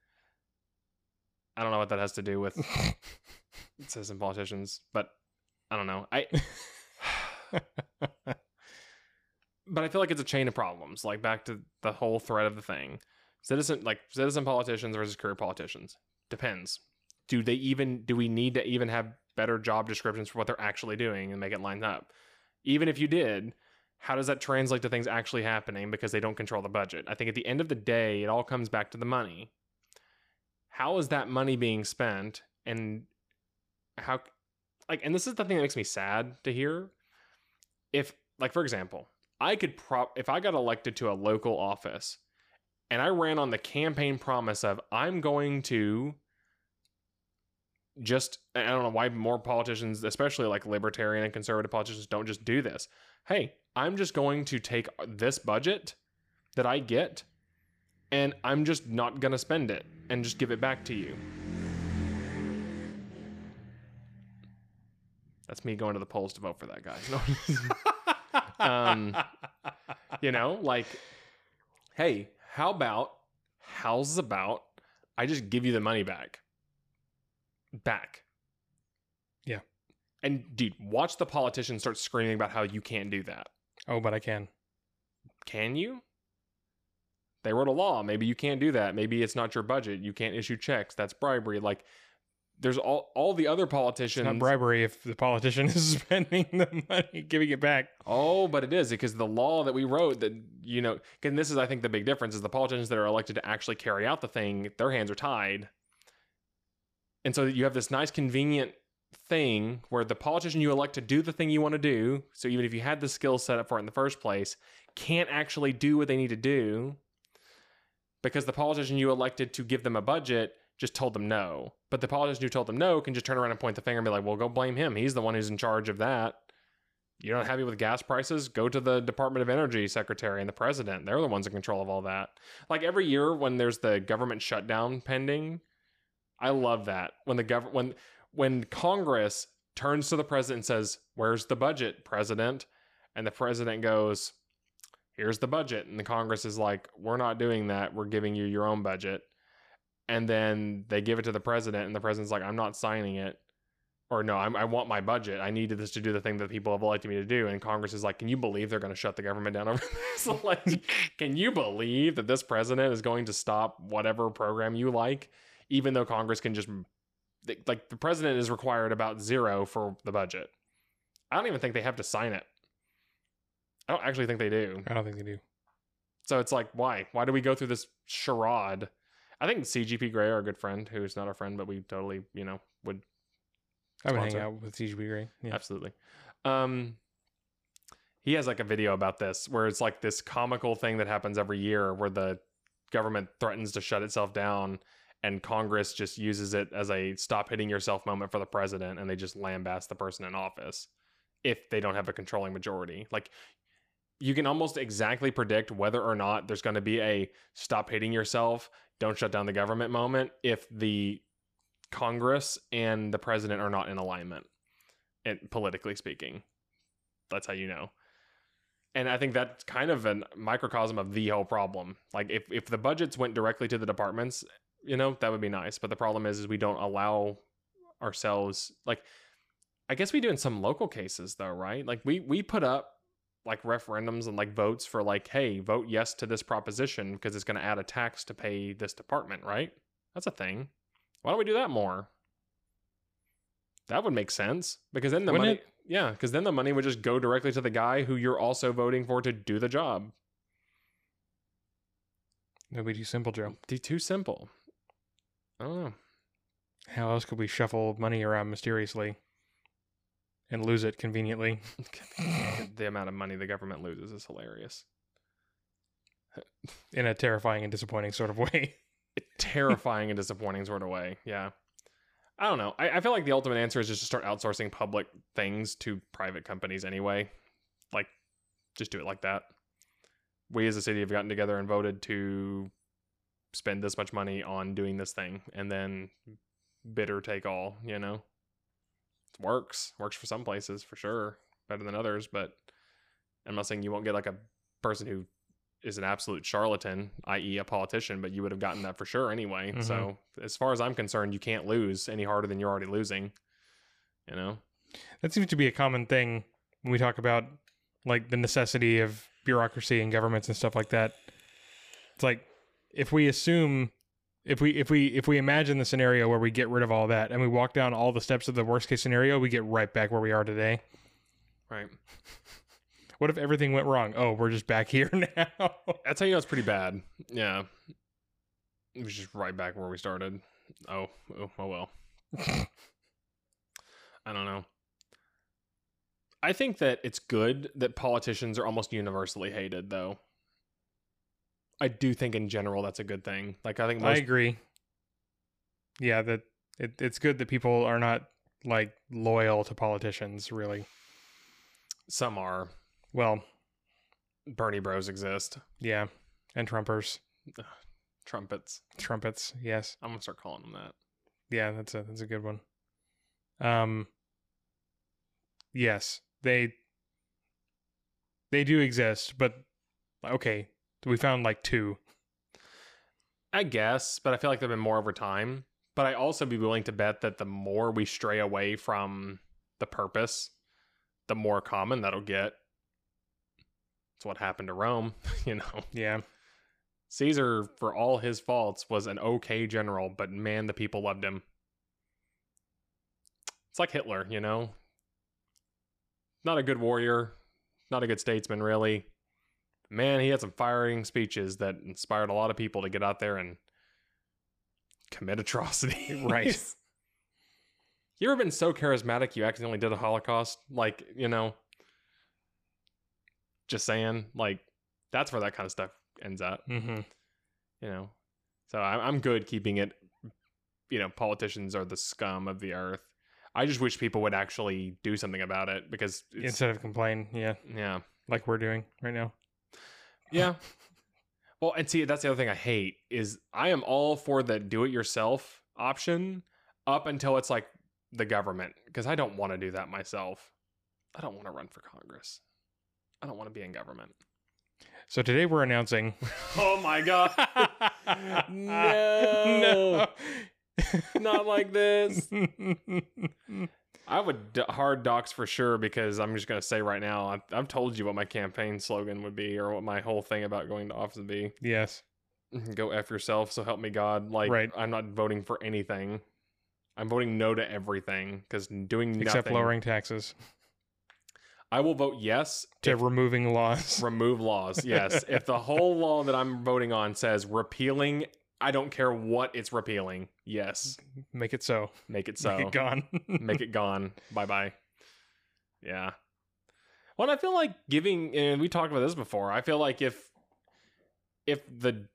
I don't know what that has to do with citizen politicians, but I don't know. But I feel like it's a chain of problems. Like, back to the whole thread of the thing. Citizen politicians versus career politicians. Depends. Do we need to even have better job descriptions for what they're actually doing and make it line up? Even if you did, how does that translate to things actually happening because they don't control the budget? I think at the end of the day, it all comes back to the money. How is that money being spent? And how, like, and this is the thing that makes me sad to hear. If, like, for example, if I got elected to a local office and I ran on the campaign promise of I'm going to just, I don't know why more politicians, especially like libertarian and conservative politicians, don't just do this. Hey, I'm just going to take this budget that I get and I'm just not going to spend it and just give it back to you. That's me going to the polls to vote for that guy. You know, like, hey, how's about I just give you the money back? Yeah. And dude, watch the politicians start screaming about how you can't do that. Oh, but I can. Can you? They wrote a law. Maybe you can't do that. Maybe it's not your budget. You can't issue checks. That's bribery. Like, there's all the other politicians. It's not bribery if the politician is spending the money, giving it back. Oh, but it is, because the law that we wrote that, you know, and this is, I think, the big difference is the politicians that are elected to actually carry out the thing, their hands are tied. And so you have this nice, convenient thing where the politician you elect to do the thing you want to do, so even if you had the skill set up for it in the first place, can't actually do what they need to do because the politician you elected to give them a budget just told them no. But the politician who told them no can just turn around and point the finger and be like, well, go blame him. He's the one who's in charge of that. You're not happy with gas prices? Go to the Department of Energy secretary and the president. They're the ones in control of all that. Like, every year when there's the government shutdown pending, I love that. When Congress turns to the president and says, where's the budget, president? And the president goes, here's the budget. And the Congress is like, we're not doing that. We're giving you your own budget. And then they give it to the president, and the president's like, I'm not signing it. Or no, I want my budget. I needed this to do the thing that people have elected me to do. And Congress is like, can you believe they're going to shut the government down over this? Like, can you believe that this president is going to stop whatever program you like, even though Congress can just, like, the president is required about zero for the budget. I don't even think they have to sign it. I don't actually think they do. I don't think they do. So it's like, why? Why do we go through this charade? I think CGP Grey, our good friend, who's not our friend, but we totally, you know, would. I would hang out with CGP Grey. Yeah. Absolutely. He has like a video about this where it's like this comical thing that happens every year where the government threatens to shut itself down and Congress just uses it as a stop hitting yourself moment for the president and they just lambast the person in office if they don't have a controlling majority. Like, you can almost exactly predict whether or not there's going to be a stop hating yourself, don't shut down the government moment if the Congress and the president are not in alignment, and politically speaking. That's how you know. And I think that's kind of a microcosm of the whole problem. Like, if the budgets went directly to the departments, you know, that would be nice. But the problem is we don't allow ourselves, like, I guess we do in some local cases though, right? Like we put up like referendums and like votes for like, hey, vote yes to this proposition because it's going to add a tax to pay this department, right? That's a thing. Why don't we do that more? That would make sense because then because then the money would just go directly to the guy who you're also voting for to do the job. That'd be too simple, Joe. Too simple. I don't know. How else could we shuffle money around mysteriously and lose it conveniently? The amount of money the government loses is hilarious. In a terrifying and disappointing sort of way. Terrifying and disappointing sort of way, yeah. I don't know. I feel like the ultimate answer is just to start outsourcing public things to private companies anyway. Like, just do it like that. We as a city have gotten together and voted to spend this much money on doing this thing, and then bidder take all, you know? It works for some places for sure, better than others, but I'm not saying you won't get like a person who is an absolute charlatan, i.e. a politician, but you would have gotten that for sure anyway. Mm-hmm. So as far as I'm concerned, you can't lose any harder than you're already losing, you know? That seems to be a common thing when we talk about like the necessity of bureaucracy and governments and stuff like that. It's like, if we assume, if we imagine the scenario where we get rid of all that and we walk down all the steps of the worst case scenario, we get right back where we are today. Right. What if everything went wrong? Oh, we're just back here now. That's how you know it's pretty bad. Yeah. It was just right back where we started. Oh well. I don't know. I think that it's good that politicians are almost universally hated, though. I do think in general that's a good thing. Like, I agree. Yeah, that it's good that people are not like loyal to politicians, really. Some are. Well, Bernie bros exist. Yeah, and Trumpers. Trumpets, yes. I'm gonna start calling them that. Yeah, that's a good one. Yes, they do exist, but okay, we found like 2. I guess, but I feel like they've been more over time. But I also be willing to bet that the more we stray away from the purpose, the more common that'll get. It's what happened to Rome, you know. Yeah. Caesar, for all his faults, was an okay general, but man, the people loved him. It's like Hitler, you know. Not a good warrior, not a good statesman, really. Man, he had some firing speeches that inspired a lot of people to get out there and commit atrocity. Right. You ever been so charismatic you accidentally did a Holocaust? Like, you know, just saying, like, that's where that kind of stuff ends at. Mm-hmm. You know, so I'm good keeping it, you know, politicians are the scum of the earth. I just wish people would actually do something about it because instead of complain. Yeah. Like we're doing right now. Yeah. Well, and see, that's the other thing I hate is I am all for the do-it-yourself option up until it's like the government, because I don't want to do that myself. I don't want to run for Congress. I don't want to be in government. So today we're announcing... Oh my God. No. Not like this. I would hard docs for sure, because I'm just going to say right now, I've told you what my campaign slogan would be, or what my whole thing about going to office would be. Yes. Go F yourself, so help me God. Like, right. I'm not voting for anything. I'm voting no to everything, because doing nothing. Except lowering taxes. I will vote yes. To removing laws. Remove laws, yes. If the whole law that I'm voting on says repealing, I don't care what it's repealing. Yes. Make it so. Make it so. Make it gone. Make it gone. Bye-bye. Yeah. Well, I feel like giving, and we talked about this before, I feel like if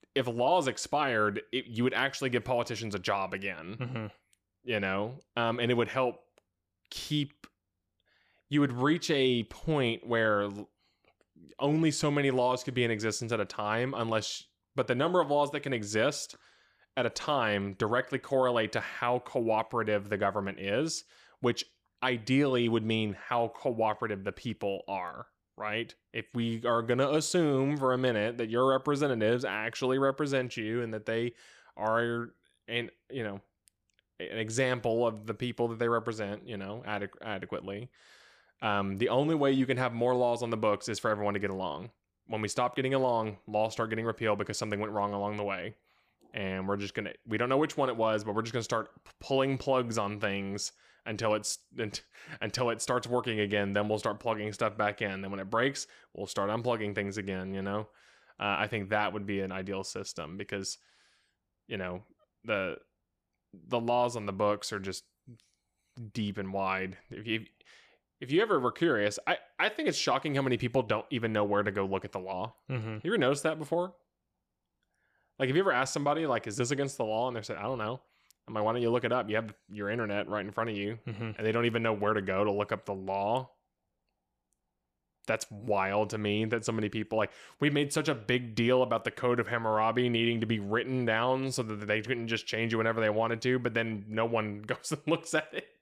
if laws expired, you would actually give politicians a job again, Mm-hmm. you know, and it would help keep. You would reach a point where only so many laws could be in existence at a time, but the number of laws that can exist at a time directly correlate to how cooperative the government is, which ideally would mean how cooperative the people are, right? If we are going to assume for a minute that your representatives actually represent you and that they are an example of the people that they represent, adequately. The only way you can have more laws on the books is for everyone to get along. When we stop getting along, laws start getting repealed because something went wrong along the way. And we don't know which one it was, but we're just going to start pulling plugs on things until it starts working again. Then we'll start plugging stuff back in. Then when it breaks, we'll start unplugging things again, I think that would be an ideal system because, the laws on the books are just deep and wide. If you ever were curious, I think it's shocking how many people don't even know where to go look at the law. Mm-hmm. You ever noticed that before? Like, have you ever asked somebody, like, is this against the law? And they said, I don't know. I'm like, why don't you look it up? You have your internet right in front of you, Mm-hmm. and they don't even know where to go to look up the law. That's wild to me that so many people, like, we made such a big deal about the Code of Hammurabi needing to be written down so that they couldn't just change it whenever they wanted to, but then no one goes and looks at it,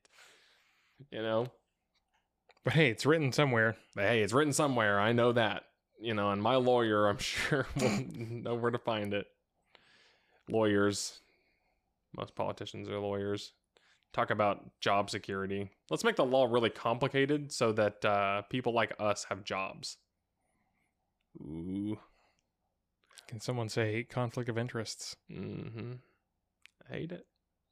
But hey, it's written somewhere. But hey, it's written somewhere. I know that, and my lawyer, I'm sure, will know where to find it. Lawyers. Most politicians are lawyers. Talk about job security. Let's make the law really complicated so that people like us have jobs. Ooh. Can someone say conflict of interests? Mm-hmm. I hate it.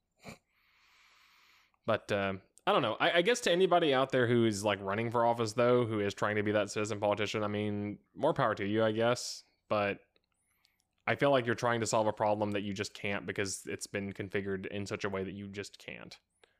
But I don't know. I guess to anybody out there who is like running for office, though, who is trying to be that citizen politician, I mean, more power to you, I guess. But I feel like you're trying to solve a problem that you just can't because it's been configured in such a way that you just can't.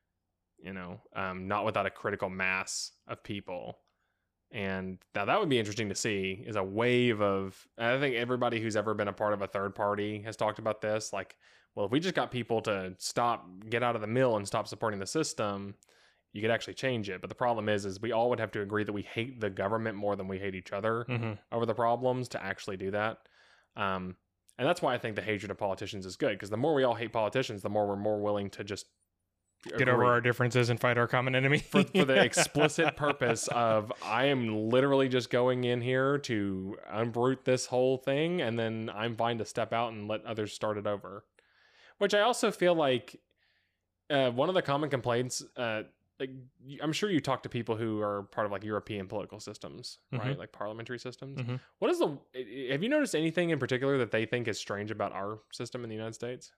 Not without a critical mass of people. And now that would be interesting to see is a wave of, I think everybody who's ever been a part of a third party has talked about this. Like, well, if we just got people to get out of the mill and stop supporting the system, you could actually change it. But the problem is we all would have to agree that we hate the government more than we hate each other over the problems to actually do that. And that's why I think the hatred of politicians is good, because the more we all hate politicians, the more we're more willing to just get over our differences and fight our common enemy. for the explicit purpose of, I am literally just going in here to unroot this whole thing, and then I'm fine to step out and let others start it over. Which I also feel like one of the common complaints, like, I'm sure you talk to people who are part of like European political systems, right? Like parliamentary systems. Have you noticed anything in particular that they think is strange about our system in the United States?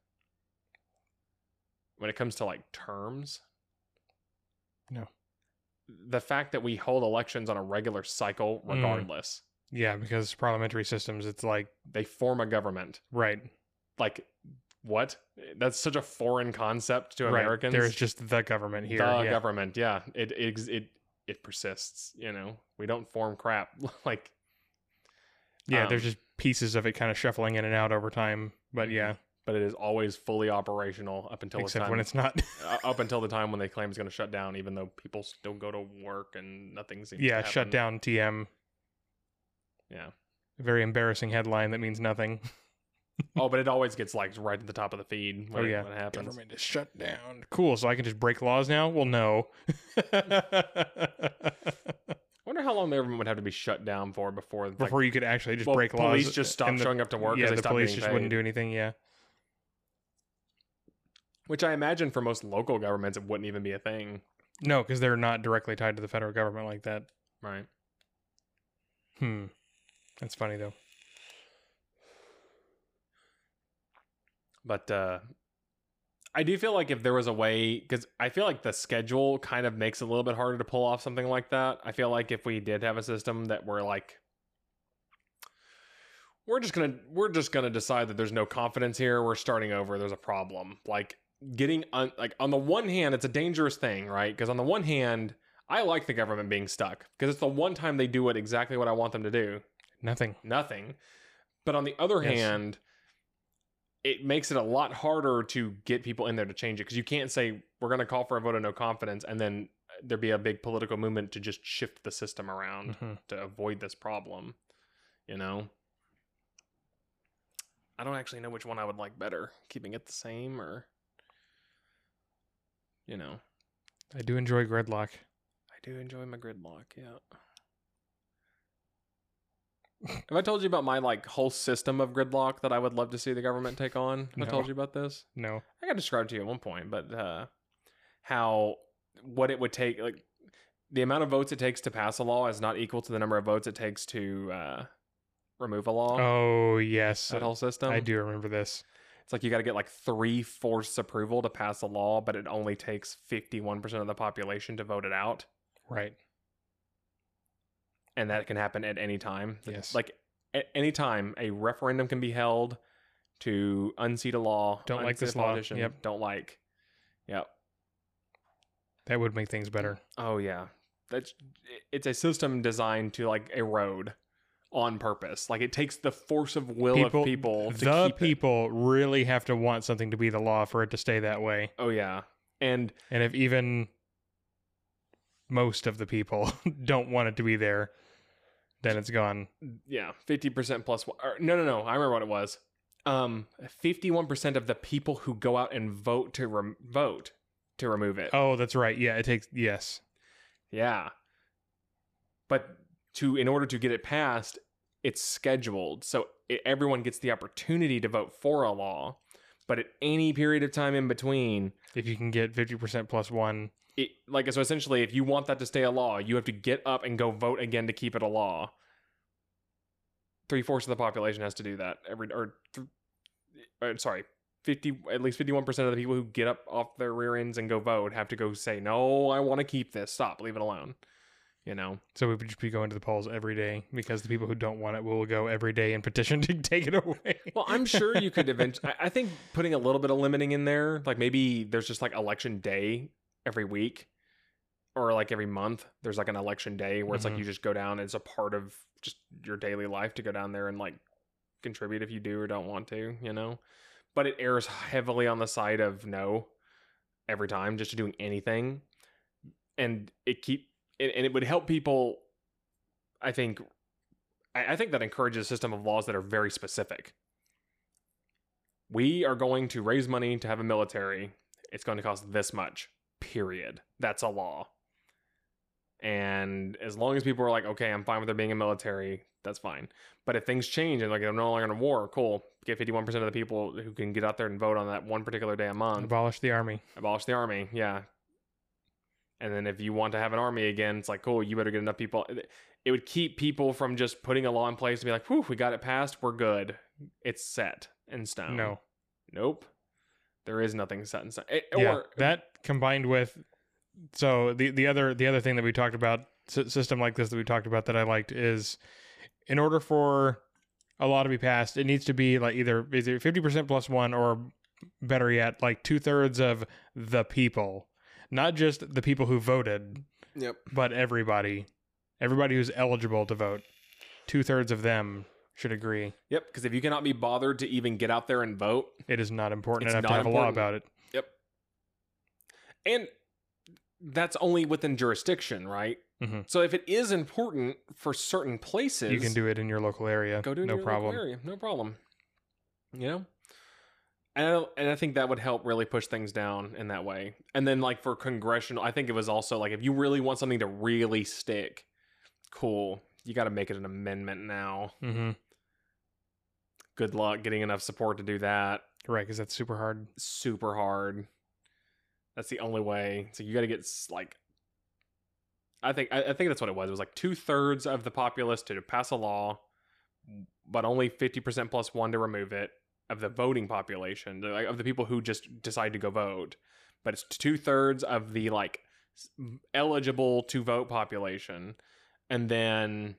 When it comes to like terms? No. The fact that we hold elections on a regular cycle regardless. Yeah, because parliamentary systems, it's like they form a government. Right. Like, what? That's such a foreign concept to Americans. There's just the government here. The government, yeah. It persists, We don't form crap. Like, there's just pieces of it kind of shuffling in and out over time. But yeah. But it is always fully operational up until except when it's not. Up until the time when they claim it's going to shut down, even though people still go to work and nothing seems to happen. Shut down TM. Yeah. A very embarrassing headline that means nothing. Oh, but it always gets like right at the top of the feed when it happens. Government is shut down. Cool. So I can just break laws now? Well, no. I wonder how long the government would have to be shut down for before you could actually just break laws. Police just stop showing up to work. Yeah, the police just wouldn't do anything. Yeah. Which I imagine for most local governments, it wouldn't even be a thing. No, because they're not directly tied to the federal government like that. Right. That's funny, though. But I do feel like if there was a way, because I feel like the schedule kind of makes it a little bit harder to pull off something like that. I feel like if we did have a system that we're like, we're just gonna decide that there's no confidence here, we're starting over, there's a problem. Like, on the one hand, it's a dangerous thing, right? Because on the one hand, I like the government being stuck because it's the one time they do exactly what I want them to do. Nothing. But on the other hand, it makes it a lot harder to get people in there to change it, because you can't say we're going to call for a vote of no confidence and then there be a big political movement to just shift the system around to avoid this problem. You know, I don't actually know which one I would like better, keeping it the same or, you know. I do enjoy gridlock. I do enjoy my gridlock, yeah. Have I told you about my like whole system of gridlock that I would love to see the government take on? Have I told you about this? No. I got described to you at one point, but what it would take, like the amount of votes it takes to pass a law is not equal to the number of votes it takes to remove a law. Oh, yes. That whole system. I do remember this. It's like you got to get like 3/4 approval to pass a law, but it only takes 51% of the population to vote it out. Right. And that can happen at any time. Yes. Like at any time, a referendum can be held to unseat a law. Don't like this law. Yep. Don't like. Yep. That would make things better. Oh yeah. It's a system designed to like erode on purpose. Like it takes the force of will of people to the keep people it. really have to want something to be the law for it to stay that way. Oh yeah. And if even most of the people don't want it to be there, then it's gone. Yeah, 50% plus one. No. I remember what it was. 51% of the people who go out and vote to remove it. Oh, that's right. Yeah, it takes, yes. Yeah. But in order to get it passed, it's scheduled. So everyone gets the opportunity to vote for a law. But at any period of time in between, if you can get 50% plus one. So essentially, if you want that to stay a law, you have to get up and go vote again to keep it a law. 3/4 of the population has to do that at least 51% of the people who get up off their rear ends and go vote have to go say, no, I want to keep this. Stop, leave it alone. You know? So we would just be going to the polls every day because the people who don't want it will go every day and petition to take it away. Well, I'm sure you could eventually, I think putting a little bit of limiting in there, like maybe there's just like election day every week or like every month, there's like an election day where it's like you just go down. It's a part of just your daily life to go down there and like contribute if you do or don't want to, you know? But it errs heavily on the side of no every time, just to doing anything. And it would help people, I think that encourages a system of laws that are very specific. We are going to raise money to have a military. It's going to cost this much, period. That's a law. And as long as people are like, okay, I'm fine with there being a military, that's fine. But if things change and like they're no longer in a war, cool. Get 51% of the people who can get out there and vote on that one particular day a month. Abolish the army. Abolish the army, yeah. And then if you want to have an army again, it's like, cool, you better get enough people. It would keep people from just putting a law in place to be like, whew, we got it passed, we're good. It's set in stone. No. Nope. There is nothing set in stone. That combined with, so the other thing that we talked about, system like this that we talked about that I liked is, in order for a law to be passed, it needs to be like either 50% plus one, or better yet, like 2/3 of the people. Not just the people who voted, but everybody who's eligible to vote. 2/3 of them should agree. Yep, because if you cannot be bothered to even get out there and vote, it is not important enough to have a law about it. Yep. And that's only within jurisdiction, right? Mm-hmm. So if it is important for certain places, you can do it in your local area. Go do it in your local area. No problem. You know? And I think that would help really push things down in that way. And then like for congressional, I think it was also like if you really want something to really stick, cool, you got to make it an amendment now. Mm-hmm. Good luck getting enough support to do that. Right, because that's super hard. Super hard. That's the only way. So you got to get like, I think that's what it was. It was like 2/3 of the populace to pass a law, but only 50% plus one to remove it. Of the voting population, of the people who just decide to go vote, but it's 2/3 of the like eligible to vote population. And then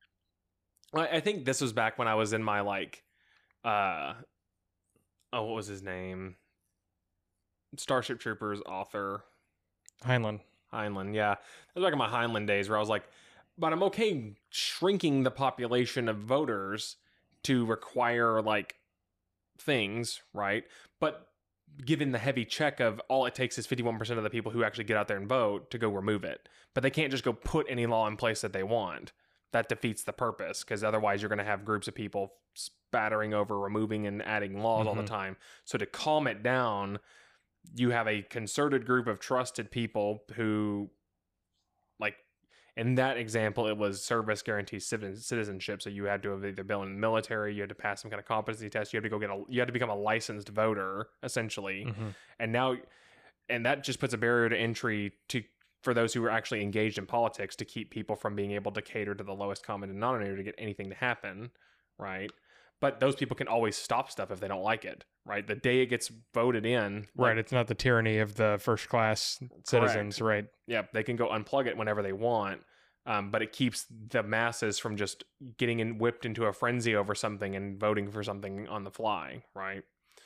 I think this was back when I was in my like, what was his name? Starship Troopers author. Heinlein, yeah. It was back in my Heinlein days where I was like, but I'm okay shrinking the population of voters to require like things, right? But given the heavy check of all it takes is 51% of the people who actually get out there and vote to go remove it. But they can't just go put any law in place that they want. That defeats the purpose, because otherwise you're going to have groups of people spattering over removing and adding laws all the time. So to calm it down, you have a concerted group of trusted people who, like, in that example, it was service guarantees citizenship. So you had to have either been in the military, you had to pass some kind of competency test, you had to become a licensed voter, essentially. And that just puts a barrier to entry for those who are actually engaged in politics, to keep people from being able to cater to the lowest common denominator to get anything to happen, right? But those people can always stop stuff if they don't like it, right? The day it gets voted in. Right. It's not the tyranny of the first class citizens, right? Yeah. They can go unplug it whenever they want. But it keeps the masses from just getting whipped into a frenzy over something and voting for something on the fly, right?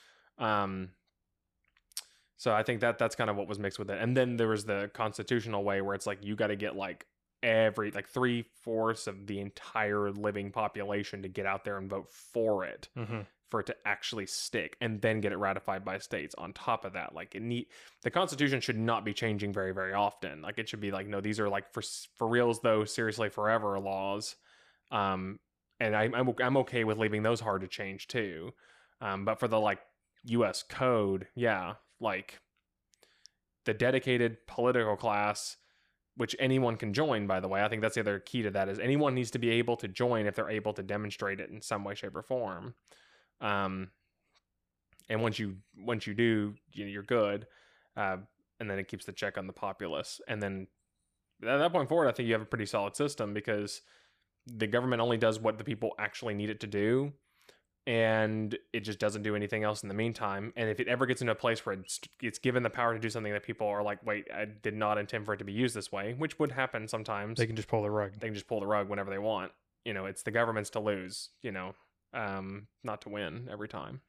So I think that's kind of what was mixed with it. And then there was the constitutional way where it's like you got to get like 3/4 of the entire living population to get out there and vote for it, for it to actually stick, and then get it ratified by states on top of that. Like the Constitution should not be changing very, very often. Like it should be like, no, these are like for reals though, seriously forever laws. And I'm okay with leaving those hard to change too. But for the like US code, yeah, like the dedicated political class, which anyone can join, by the way. I think that's the other key to that, is anyone needs to be able to join if they're able to demonstrate it in some way, shape, or form. And once you do, you're good. And then it keeps the check on the populace. And then at that point forward, I think you have a pretty solid system, because the government only does what the people actually need it to do. And it just doesn't do anything else in the meantime. And if it ever gets into a place where it's given the power to do something that people are like, wait, I did not intend for it to be used this way, which would happen sometimes. They can just pull the rug. They can just pull the rug whenever they want. It's the government's to lose, not to win every time.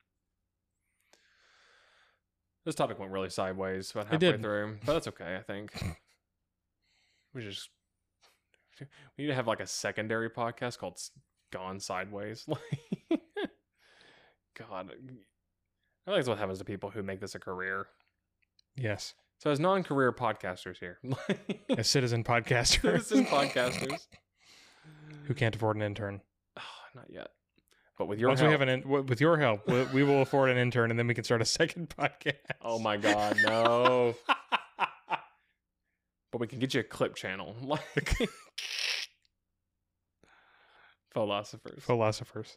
This topic went really sideways about halfway through, but that's okay, I think. We need to have like a secondary podcast called Gone Sideways. God, I think that's what happens to people who make this a career. Yes. So as non-career podcasters here. As citizen podcasters. Citizen podcasters. Who can't afford an intern. Oh, not yet. But with your Once help. we have with your help, we will afford an intern, and then we can start a second podcast. Oh my God, no. But we can get you a clip channel. Philosophers.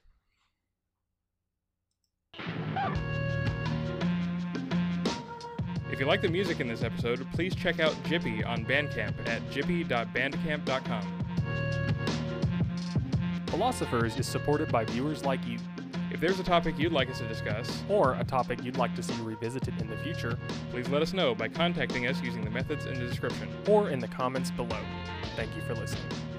If you like the music in this episode, please check out Jippy on Bandcamp at jippy.bandcamp.com. Philosophers is supported by viewers like you. If there's a topic you'd like us to discuss, or a topic you'd like to see revisited in the future, please let us know by contacting us using the methods in the description, or in the comments below. Thank you for listening.